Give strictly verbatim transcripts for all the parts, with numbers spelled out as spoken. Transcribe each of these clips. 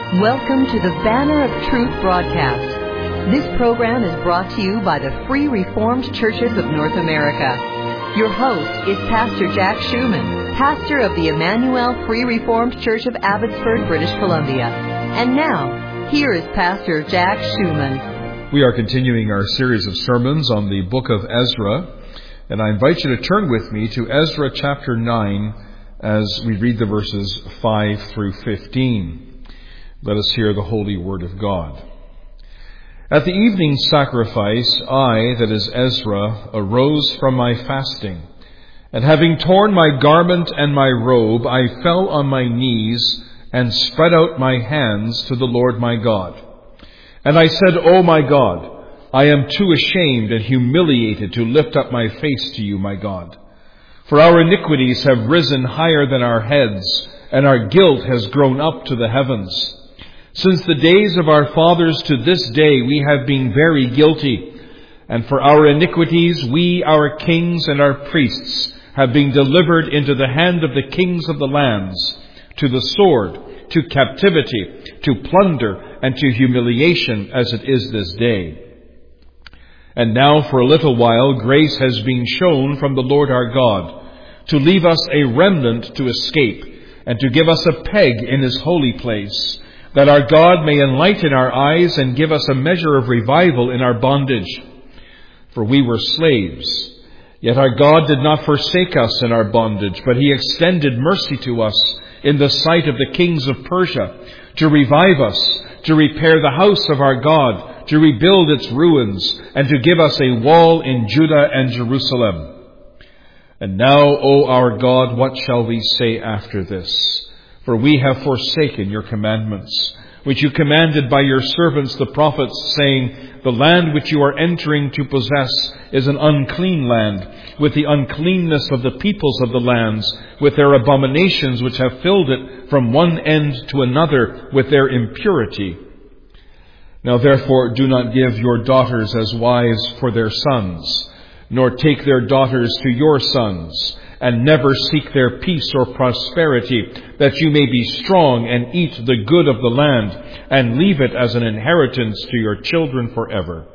Welcome to the Banner of Truth broadcast. This program is brought to you by the Free Reformed Churches of North America. Your host is Pastor Jack Schumann, pastor of the Emmanuel Free Reformed Church of Abbotsford, British Columbia. And now, here is Pastor Jack Schumann. We are continuing our series of sermons on the book of Ezra, and I invite you to turn with me to Ezra chapter nine as we read the verses five through fifteen. Let us hear the holy word of God. At the evening sacrifice, I, that is Ezra, arose from my fasting, and having torn my garment and my robe, I fell on my knees and spread out my hands to the Lord my God. And I said, O my God, I am too ashamed and humiliated to lift up my face to you, my God. For our iniquities have risen higher than our heads, and our guilt has grown up to the heavens. Since the days of our fathers to this day we have been very guilty, and for our iniquities we, our kings and our priests, have been delivered into the hand of the kings of the lands, to the sword, to captivity, to plunder, and to humiliation, as it is this day. And now for a little while grace has been shown from the Lord our God, to leave us a remnant to escape, and to give us a peg in his holy place, that our God may enlighten our eyes and give us a measure of revival in our bondage. For we were slaves, yet our God did not forsake us in our bondage, but he extended mercy to us in the sight of the kings of Persia, to revive us, to repair the house of our God, to rebuild its ruins, and to give us a wall in Judah and Jerusalem. And now, O our God, what shall we say after this? For we have forsaken your commandments, which you commanded by your servants the prophets, saying, the land which you are entering to possess is an unclean land, with the uncleanness of the peoples of the lands, with their abominations which have filled it from one end to another with their impurity. Now therefore do not give your daughters as wives for their sons, nor take their daughters to your sons, and never seek their peace or prosperity, that you may be strong and eat the good of the land, and leave it as an inheritance to your children forever.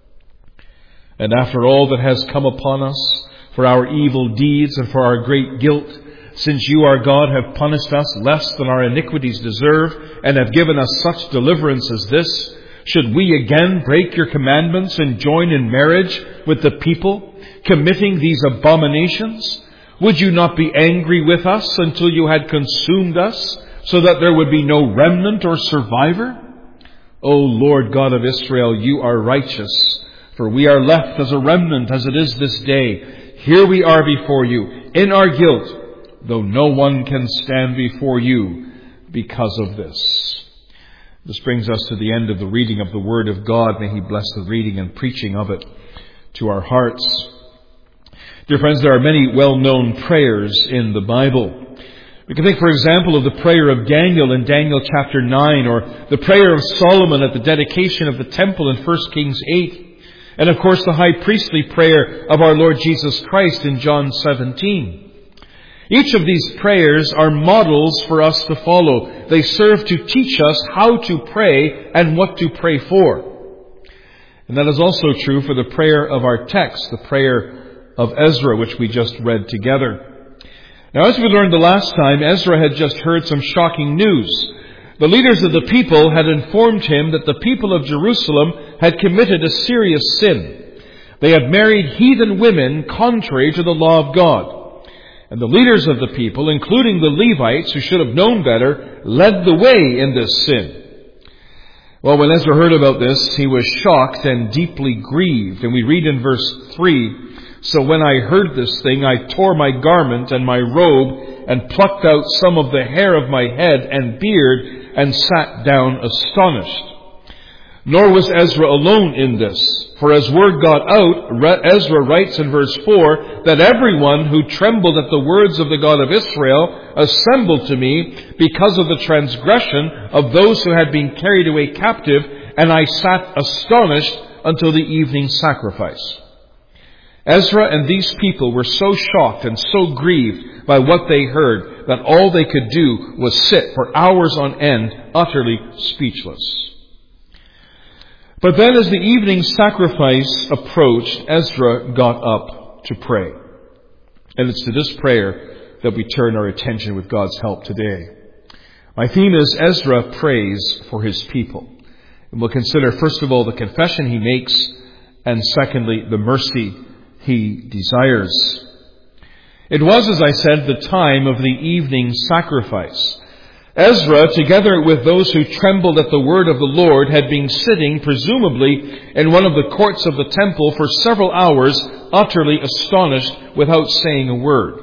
And after all that has come upon us, for our evil deeds and for our great guilt, since you, our God, have punished us less than our iniquities deserve, and have given us such deliverance as this, should we again break your commandments and join in marriage with the people, committing these abominations? Would you not be angry with us until you had consumed us, so that there would be no remnant or survivor? O Lord God of Israel, you are righteous, for we are left as a remnant as it is this day. Here we are before you, in our guilt, though no one can stand before you because of this. This brings us to the end of the reading of the Word of God. May he bless the reading and preaching of it to our hearts. Dear friends, there are many well-known prayers in the Bible. We can think, for example, of the prayer of Daniel in Daniel chapter nine, or the prayer of Solomon at the dedication of the temple in First Kings eight, and of course the high priestly prayer of our Lord Jesus Christ in John seventeen. Each of these prayers are models for us to follow. They serve to teach us how to pray and what to pray for. And that is also true for the prayer of our text, the prayer of Ezra, which we just read together. Now, as we learned the last time, Ezra had just heard some shocking news. The leaders of the people had informed him that the people of Jerusalem had committed a serious sin. They had married heathen women contrary to the law of God. And the leaders of the people, including the Levites, who should have known better, led the way in this sin. Well, when Ezra heard about this, he was shocked and deeply grieved. And we read in verse three, so when I heard this thing, I tore my garment and my robe and plucked out some of the hair of my head and beard and sat down astonished. Nor was Ezra alone in this, for as word got out, Ezra writes in verse four, that everyone who trembled at the words of the God of Israel assembled to me because of the transgression of those who had been carried away captive, and I sat astonished until the evening sacrifice. Ezra and these people were so shocked and so grieved by what they heard heard that all they could do was sit for hours on end, utterly speechless. But then as the evening sacrifice approached, Ezra got up to pray. And it's to this prayer that we turn our attention with God's help today. My theme is Ezra prays for his people. And we'll consider first of all the confession he makes, and secondly the mercy he desires. It was, as I said, the time of the evening sacrifice. Ezra, together with those who trembled at the word of the Lord, had been sitting, presumably, in one of the courts of the temple for several hours, utterly astonished, without saying a word.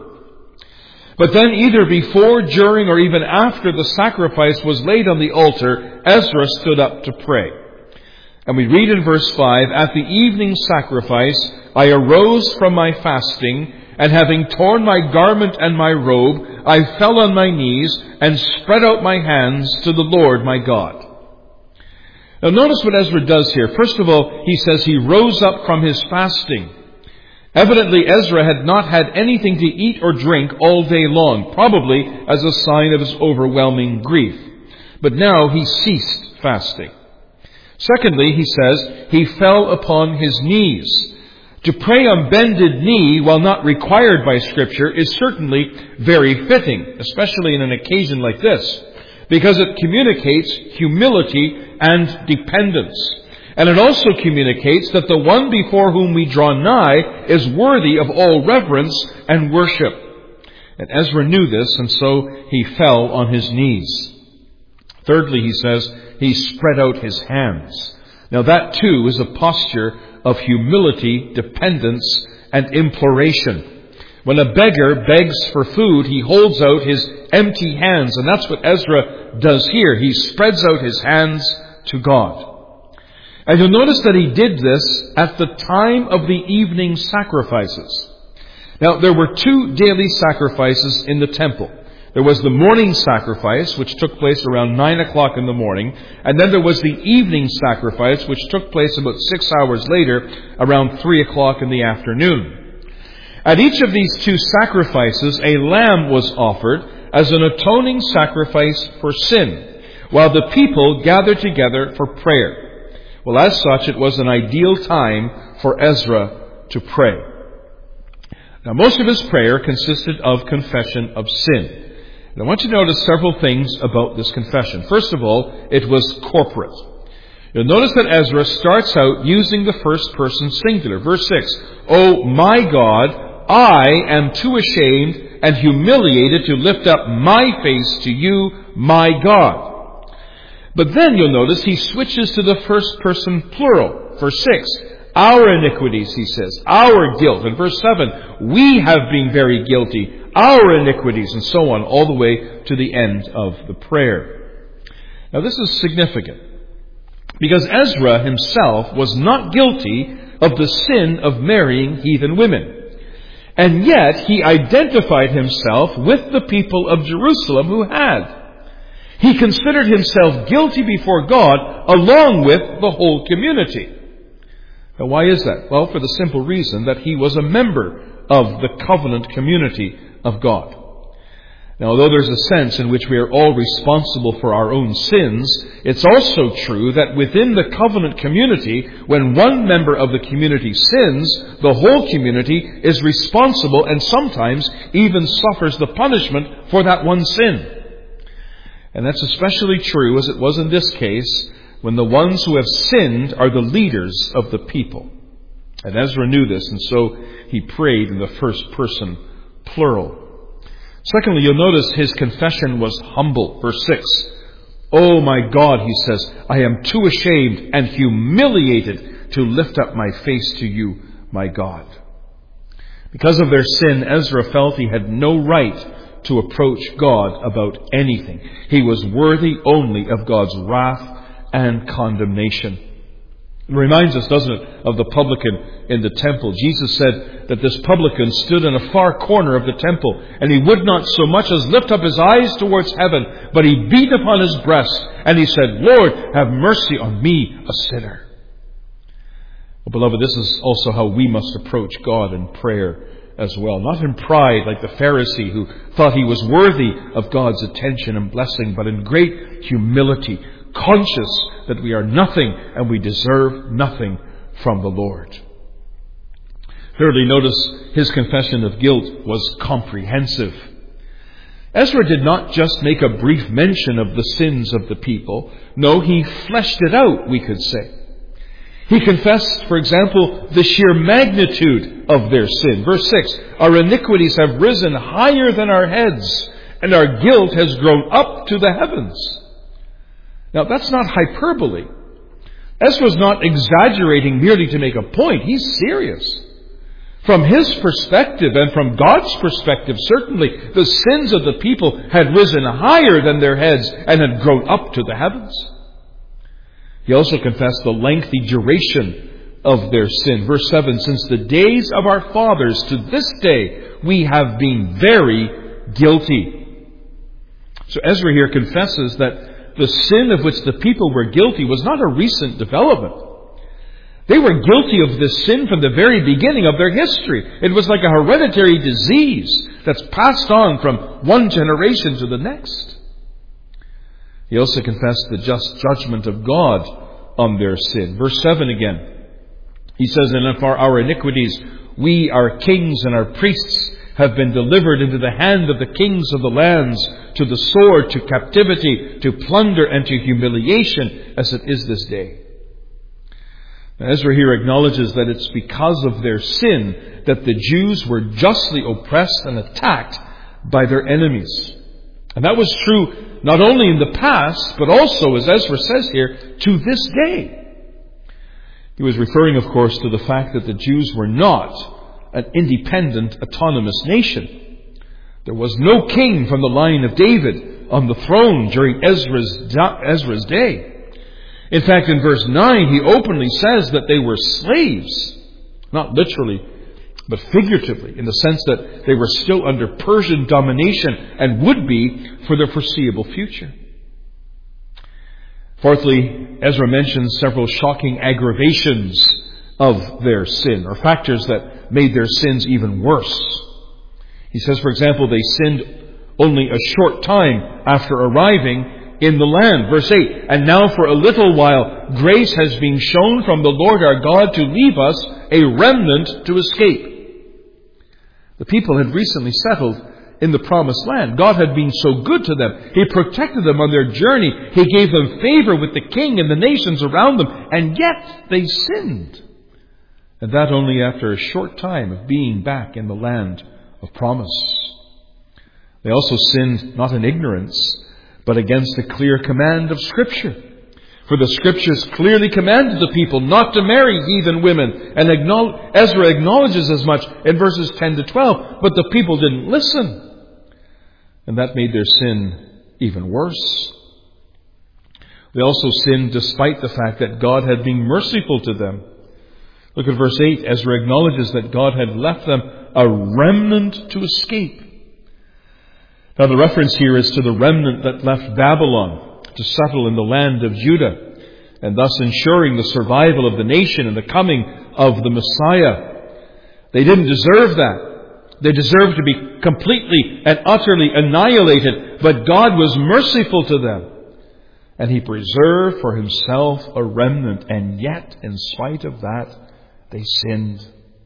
But then either before, during, or even after the sacrifice was laid on the altar, Ezra stood up to pray. And we read in verse five, "At the evening sacrifice, I arose from my fasting, and having torn my garment and my robe, I fell on my knees and spread out my hands to the Lord my God." Now notice what Ezra does here. First of all, he says he rose up from his fasting. Evidently, Ezra had not had anything to eat or drink all day long, probably as a sign of his overwhelming grief. But now he ceased fasting. Secondly, he says, he fell upon his knees. To pray on bended knee, while not required by Scripture, is certainly very fitting, especially in an occasion like this, because it communicates humility and dependence. And it also communicates that the one before whom we draw nigh is worthy of all reverence and worship. And Ezra knew this, and so he fell on his knees. Thirdly, he says, he spread out his hands. Now that too is a posture of humility, dependence, and imploration. When a beggar begs for food, he holds out his empty hands, and that's what Ezra does here. He spreads out his hands to God. And you'll notice that he did this at the time of the evening sacrifices. Now, there were two daily sacrifices in the temple. There was the morning sacrifice, which took place around nine o'clock in the morning, and then there was the evening sacrifice, which took place about six hours later, around three o'clock in the afternoon. At each of these two sacrifices, a lamb was offered as an atoning sacrifice for sin, while the people gathered together for prayer. Well, as such, it was an ideal time for Ezra to pray. Now, most of his prayer consisted of confession of sin. And I want you to notice several things about this confession. First of all, it was corporate. You'll notice that Ezra starts out using the first person singular. Verse six, "O my God, I am too ashamed and humiliated to lift up my face to you, my God." But then you'll notice he switches to the first person plural. Verse six, "Our iniquities," he says, "our guilt." And verse seven, "We have been very guilty, our iniquities," and so on, all the way to the end of the prayer. Now this is significant, because Ezra himself was not guilty of the sin of marrying heathen women. And yet he identified himself with the people of Jerusalem who had. He considered himself guilty before God along with the whole community. Now why is that? Well, for the simple reason that he was a member of the covenant community of God. Now, although there's a sense in which we are all responsible for our own sins, it's also true that within the covenant community, when one member of the community sins, the whole community is responsible and sometimes even suffers the punishment for that one sin. And that's especially true, as it was in this case, when the ones who have sinned are the leaders of the people. And Ezra knew this, and so he prayed in the first person plural. Secondly, you'll notice his confession was humble. Verse six, "Oh my God," he says, "I am too ashamed and humiliated to lift up my face to you, my God." Because of their sin, Ezra felt he had no right to approach God about anything. He was worthy only of God's wrath and condemnation. It reminds us, doesn't it, of the publican in the temple. Jesus said that this publican stood in a far corner of the temple, and he would not so much as lift up his eyes towards heaven, but he beat upon his breast, and he said, "Lord, have mercy on me, a sinner." Well, beloved, this is also how we must approach God in prayer as well. Not in pride like the Pharisee who thought he was worthy of God's attention and blessing, but in great humility, conscious that we are nothing and we deserve nothing from the Lord. Thirdly, notice his confession of guilt was comprehensive. Ezra did not just make a brief mention of the sins of the people. No, he fleshed it out, we could say. He confessed, for example, the sheer magnitude of their sin. Verse six, our iniquities have risen higher than our heads, and our guilt has grown up to the heavens. Now, that's not hyperbole. Ezra's not exaggerating merely to make a point. He's serious. From his perspective and from God's perspective, certainly the sins of the people had risen higher than their heads and had grown up to the heavens. He also confessed the lengthy duration of their sin. Verse seven, since the days of our fathers to this day, we have been very guilty. So Ezra here confesses that the sin of which the people were guilty was not a recent development. They were guilty of this sin from the very beginning of their history. It was like a hereditary disease that's passed on from one generation to the next. He also confessed the just judgment of God on their sin. Verse seven again. He says, and for our iniquities, we, our kings and our priests, have been delivered into the hand of the kings of the lands, to the sword, to captivity, to plunder, and to humiliation, as it is this day. Now, Ezra here acknowledges that it's because of their sin that the Jews were justly oppressed and attacked by their enemies. And that was true not only in the past, but also, as Ezra says here, to this day. He was referring, of course, to the fact that the Jews were not an independent, autonomous nation. There was no king from the line of David on the throne during Ezra's, Ezra's day. In fact, in verse nine, he openly says that they were slaves, not literally, but figuratively, in the sense that they were still under Persian domination and would be for the foreseeable future. Fourthly, Ezra mentions several shocking aggravations of their sin, or factors that made their sins even worse. He says, for example, they sinned only a short time after arriving in the land. Verse eight, and now for a little while grace has been shown from the Lord our God to leave us a remnant to escape. The people had recently settled in the promised land. God had been so good to them. He protected them on their journey. He gave them favor with the king and the nations around them. And yet they sinned. And that only after a short time of being back in the land of promise. They also sinned not in ignorance, but against the clear command of Scripture. For the Scriptures clearly commanded the people not to marry heathen women. And Ezra acknowledges as much in verses ten to twelve. But the people didn't listen. And that made their sin even worse. They also sinned despite the fact that God had been merciful to them. Look at verse eight. Ezra acknowledges that God had left them a remnant to escape. Now the reference here is to the remnant that left Babylon to settle in the land of Judah, and thus ensuring the survival of the nation and the coming of the Messiah. They didn't deserve that. They deserved to be completely and utterly annihilated, but God was merciful to them. And He preserved for Himself a remnant, and yet, in spite of that, they sinned.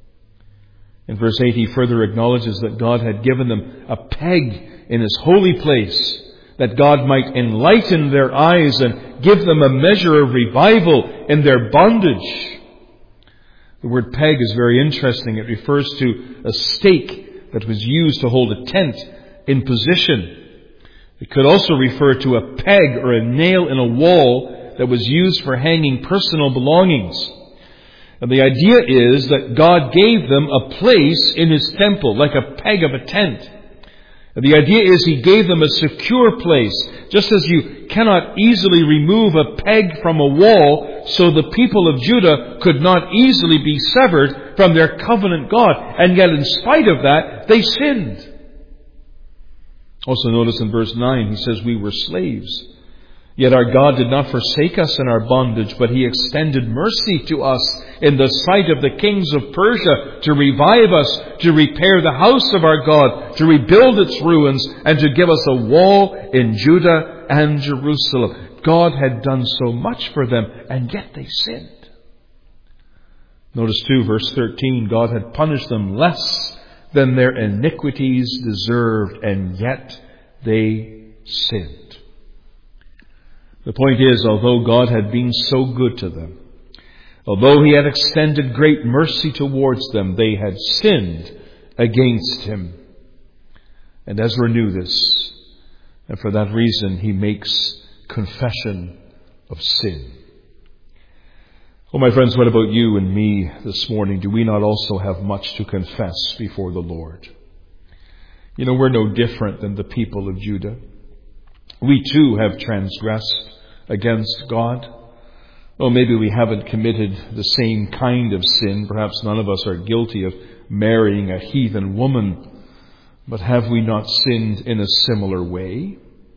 In verse eight, he further acknowledges that God had given them a peg in His holy place, that God might enlighten their eyes and give them a measure of revival in their bondage. The word peg is very interesting. It refers to a stake that was used to hold a tent in position. It could also refer to a peg or a nail in a wall that was used for hanging personal belongings. And the idea is that God gave them a place in His temple, like a peg of a tent. And the idea is He gave them a secure place, just as you cannot easily remove a peg from a wall, so the people of Judah could not easily be severed from their covenant God. And yet in spite of that, they sinned. Also notice in verse nine, he says we were slaves. Yet our God did not forsake us in our bondage, but He extended mercy to us in the sight of the kings of Persia to revive us, to repair the house of our God, to rebuild its ruins, and to give us a wall in Judah and Jerusalem. God had done so much for them, and yet they sinned. Notice too, verse thirteen, God had punished them less than their iniquities deserved, and yet they sinned. The point is, although God had been so good to them, although He had extended great mercy towards them, they had sinned against Him. And Ezra knew this, and for that reason he makes confession of sin. Oh, my friends, what about you and me this morning? Do we not also have much to confess before the Lord? You know, we're no different than the people of Judah. We too have transgressed against God. Oh, maybe we haven't committed the same kind of sin. Perhaps none of us are guilty of marrying a heathen woman. But have we not sinned in a similar way?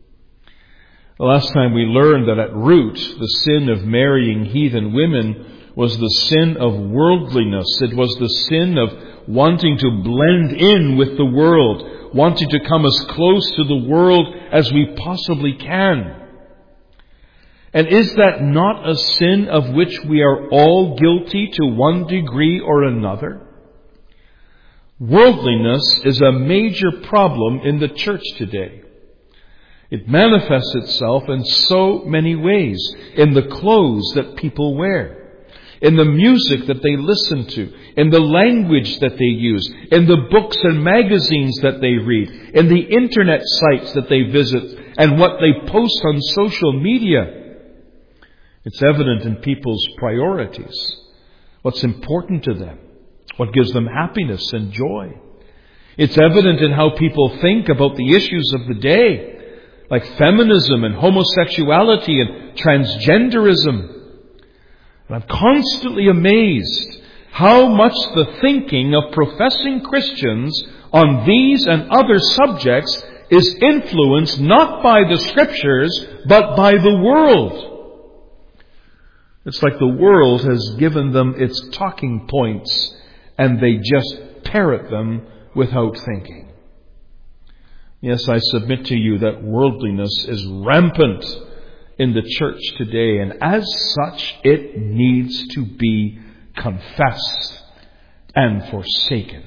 The last time we learned that at root, the sin of marrying heathen women was the sin of worldliness. It was the sin of wanting to blend in with the world, wanting to come as close to the world as we possibly can. And is that not a sin of which we are all guilty to one degree or another? Worldliness is a major problem in the church today. It manifests itself in so many ways. In the clothes that people wear, in the music that they listen to, in the language that they use, in the books and magazines that they read, in the internet sites that they visit, and what they post on social media. It's evident in people's priorities, what's important to them, what gives them happiness and joy. It's evident in how people think about the issues of the day, like feminism and homosexuality and transgenderism. And I'm constantly amazed how much the thinking of professing Christians on these and other subjects is influenced not by the Scriptures, but by the world. It's like the world has given them its talking points, and they just parrot them without thinking. Yes, I submit to you that worldliness is rampant in the church today, and as such, it needs to be confessed and forsaken.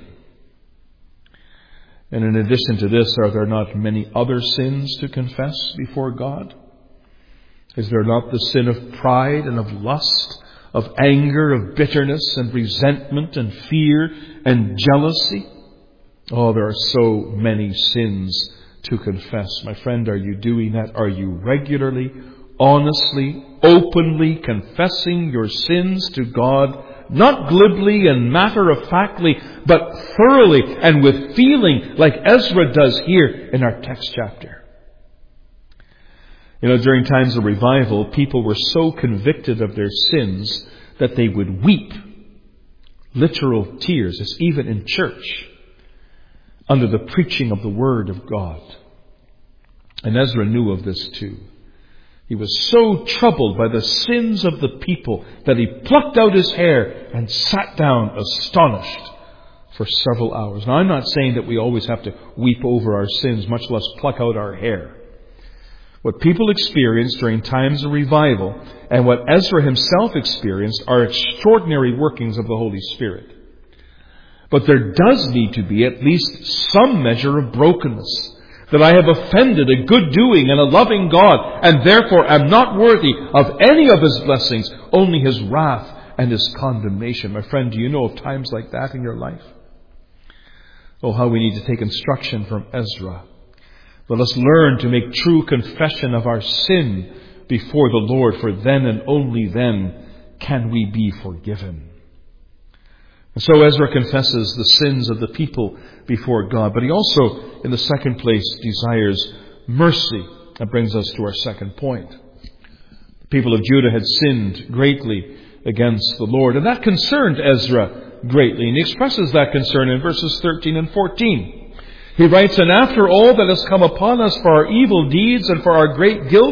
And in addition to this, are there not many other sins to confess before God? Is there not the sin of pride and of lust, of anger, of bitterness and resentment and fear and jealousy? Oh, there are so many sins to confess. My friend, are you doing that? Are you regularly, honestly, openly confessing your sins to God? Not glibly and matter-of-factly, but thoroughly and with feeling, like Ezra does here in our text chapter. You know, during times of revival, people were so convicted of their sins that they would weep. Literal tears, as even in church, under the preaching of the Word of God. And Ezra knew of this too. He was so troubled by the sins of the people that he plucked out his hair and sat down astonished for several hours. Now, I'm not saying that we always have to weep over our sins, much less pluck out our hair. What people experience during times of revival and what Ezra himself experienced are extraordinary workings of the Holy Spirit. But there does need to be at least some measure of brokenness. That I have offended a good doing and a loving God, and therefore am not worthy of any of His blessings, only His wrath and His condemnation. My friend, do you know of times like that in your life? Oh, how we need to take instruction from Ezra. Let us learn to make true confession of our sin before the Lord, for then and only then can we be forgiven. And so Ezra confesses the sins of the people before God, but he also, in the second place, desires mercy. That brings us to our second point. The people of Judah had sinned greatly against the Lord, and that concerned Ezra greatly, and he expresses that concern in verses thirteen and fourteen. He writes, "And after all that has come upon us for our evil deeds and for our great guilt,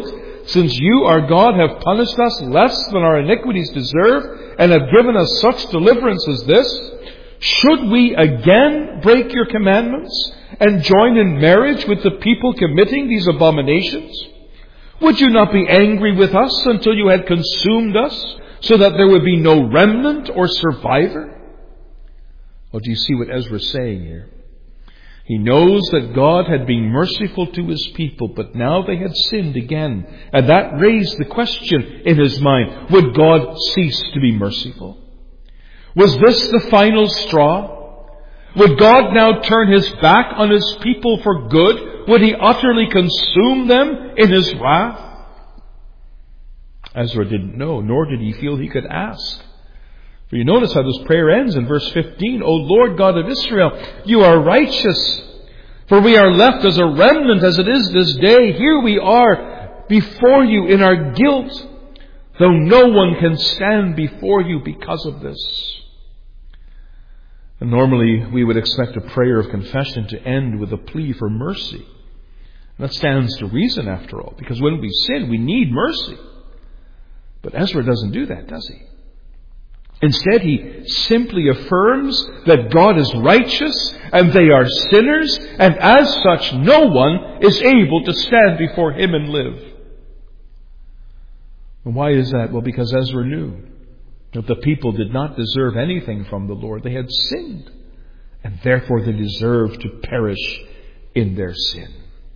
since you, our God, have punished us less than our iniquities deserve, and have given us such deliverance as this, should we again break your commandments and join in marriage with the people committing these abominations? Would you not be angry with us until you had consumed us, so that there would be no remnant or survivor? Well, do you see what Ezra's saying here? He knows that God had been merciful to his people, but now they had sinned again. And that raised the question in his mind, would God cease to be merciful? Was this the final straw? Would God now turn his back on his people for good? Would he utterly consume them in his wrath? Ezra didn't know, nor did he feel he could ask. For you notice how this prayer ends in verse fifteen. O Lord God of Israel, you are righteous. For we are left as a remnant as it is this day. Here we are before you in our guilt, though no one can stand before you because of this. And normally we would expect a prayer of confession to end with a plea for mercy. And that stands to reason after all, because when we sin, we need mercy. But Ezra doesn't do that, does he? Instead, he simply affirms that God is righteous and they are sinners, and as such, no one is able to stand before him and live. And why is that? Well, because Ezra knew that the people did not deserve anything from the Lord. They had sinned, and therefore they deserved to perish in their sin.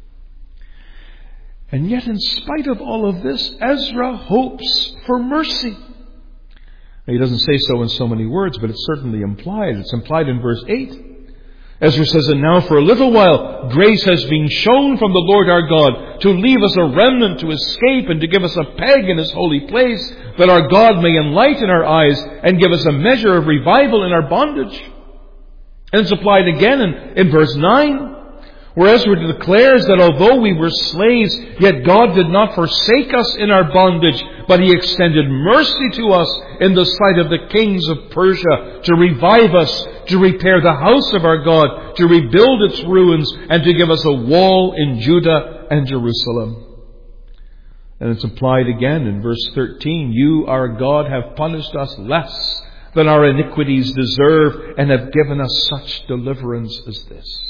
And yet, in spite of all of this, Ezra hopes for mercy. He doesn't say so in so many words, but it's certainly implied. It's implied in verse eight. Ezra says, and now for a little while grace has been shown from the Lord our God to leave us a remnant to escape and to give us a peg in his holy place, that our God may enlighten our eyes and give us a measure of revival in our bondage. And it's applied again in, in verse nine, where Ezra declares that although we were slaves, yet God did not forsake us in our bondage, but he extended mercy to us in the sight of the kings of Persia to revive us, to repair the house of our God, to rebuild its ruins, and to give us a wall in Judah and Jerusalem. And it's implied again in verse thirteen, you, our God, have punished us less than our iniquities deserve, and have given us such deliverance as this.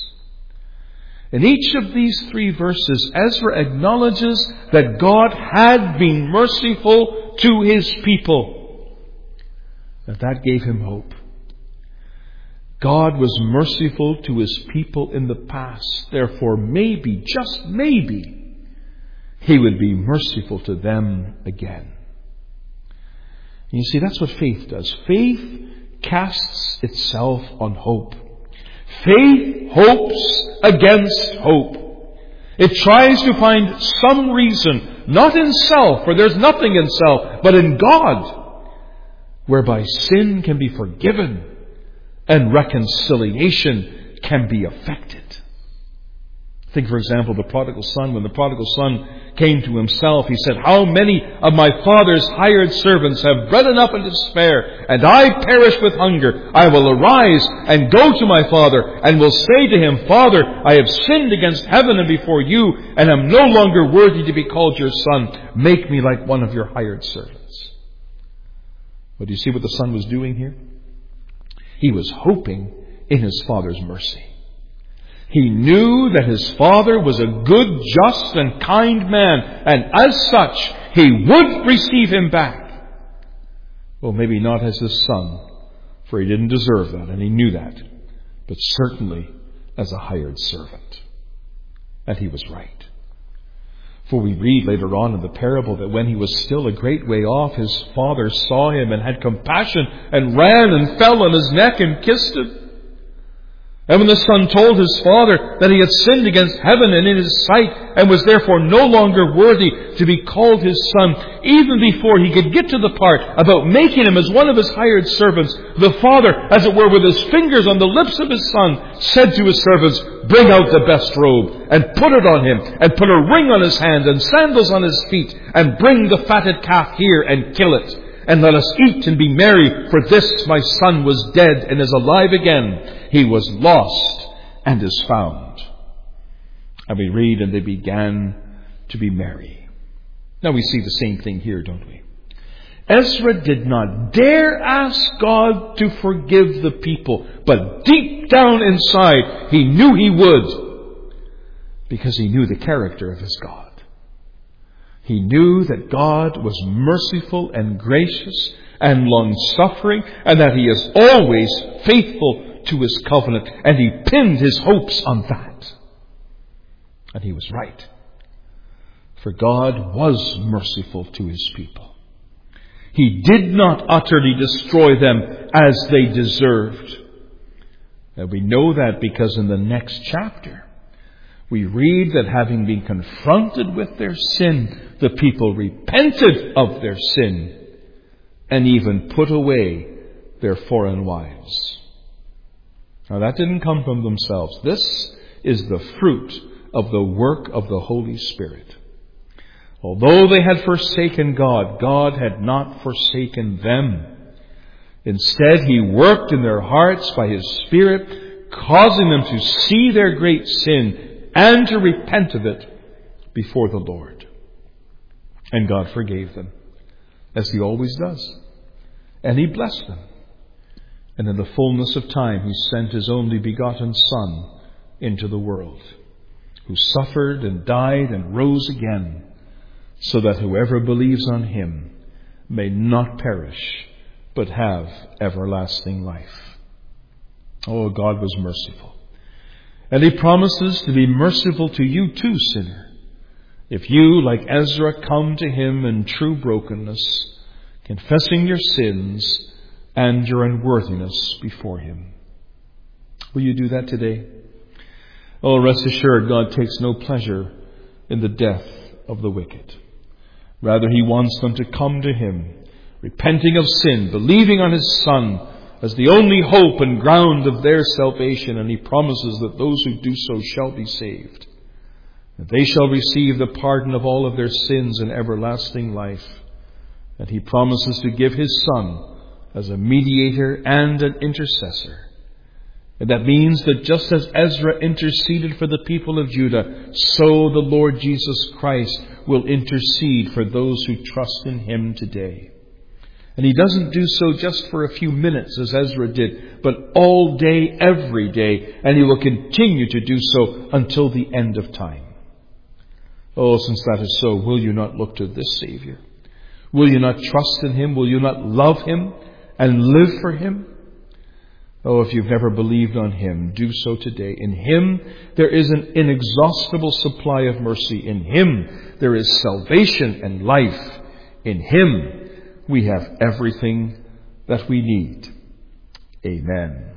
In each of these three verses, Ezra acknowledges that God had been merciful to his people. And that gave him hope. God was merciful to his people in the past. Therefore, maybe, just maybe, he would be merciful to them again. And you see, that's what faith does. Faith casts itself on hope. Faith hopes against hope. It tries to find some reason, not in self, for there's nothing in self, but in God, whereby sin can be forgiven and reconciliation can be effected. Think, for example, the prodigal son. When the prodigal son came to himself, he said, how many of my father's hired servants have bread enough and to spare, and I perish with hunger? I will arise and go to my father, and will say to him, Father, I have sinned against heaven and before you, and am no longer worthy to be called your son. Make me like one of your hired servants. But do you see what the son was doing here? He was hoping in his father's mercy. He knew that his father was a good, just, and kind man, and as such, he would receive him back. Well, maybe not as his son, for he didn't deserve that, and he knew that, but certainly as a hired servant. And he was right. For we read later on in the parable that when he was still a great way off, his father saw him and had compassion and ran and fell on his neck and kissed him. And when the son told his father that he had sinned against heaven and in his sight, and was therefore no longer worthy to be called his son, even before he could get to the part about making him as one of his hired servants, the father, as it were with his fingers on the lips of his son, said to his servants, bring out the best robe, and put it on him, and put a ring on his hand, and sandals on his feet, and bring the fatted calf here, and kill it. And let us eat and be merry, for this my son was dead and is alive again. He was lost and is found. And we read, and they began to be merry. Now we see the same thing here, don't we? Ezra did not dare ask God to forgive the people, but deep down inside he knew he would, because he knew the character of his God. He knew that God was merciful and gracious and long-suffering, and that he is always faithful to his covenant, and he pinned his hopes on that. And he was right. For God was merciful to his people. He did not utterly destroy them as they deserved. And we know that because in the next chapter, we read that having been confronted with their sin, the people repented of their sin and even put away their foreign wives. Now that didn't come from themselves. This is the fruit of the work of the Holy Spirit. Although they had forsaken God, God had not forsaken them. Instead, he worked in their hearts by his Spirit, causing them to see their great sin and to repent of it before the Lord. And God forgave them, as he always does. And he blessed them. And in the fullness of time, he sent his only begotten Son into the world, who suffered and died and rose again, so that whoever believes on him may not perish, but have everlasting life. Oh, God was merciful. And he promises to be merciful to you too, sinner, if you, like Ezra, come to him in true brokenness, confessing your sins and your unworthiness before him. Will you do that today? Oh, rest assured, God takes no pleasure in the death of the wicked. Rather, he wants them to come to him, repenting of sin, believing on his Son as the only hope and ground of their salvation. And he promises that those who do so shall be saved, that they shall receive the pardon of all of their sins and everlasting life. And he promises to give his Son as a mediator and an intercessor. And that means that just as Ezra interceded for the people of Judah, so the Lord Jesus Christ will intercede for those who trust in him today. And he doesn't do so just for a few minutes as Ezra did, but all day, every day, and he will continue to do so until the end of time. Oh, since that is so, will you not look to this Savior? Will you not trust in him? Will you not love him and live for him? Oh, if you've never believed on him, do so today. In him, there is an inexhaustible supply of mercy. In him, there is salvation and life. In him, we have everything that we need. Amen.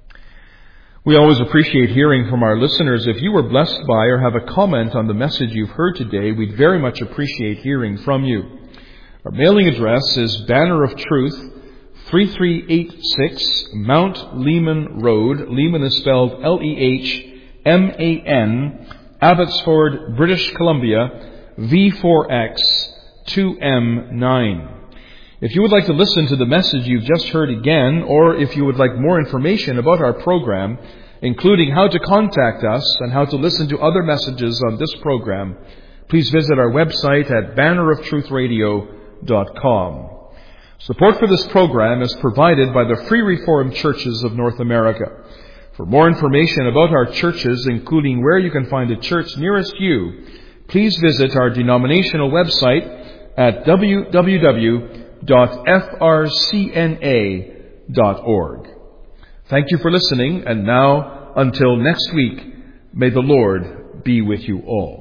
We always appreciate hearing from our listeners. If you were blessed by or have a comment on the message you've heard today, we'd very much appreciate hearing from you. Our mailing address is Banner of Truth, three three eight six Mount Lehman Road. Lehman is spelled L E H M A N, Abbotsford, British Columbia, V four X two M nine. If you would like to listen to the message you've just heard again, or if you would like more information about our program, including how to contact us and how to listen to other messages on this program, please visit our website at banner of truth radio dot com. Support for this program is provided by the Free Reformed Churches of North America. For more information about our churches, including where you can find a church nearest you, please visit our denominational website at w w w dot f r c n a dot org. Thank you for listening, and now, until next week, may the Lord be with you all.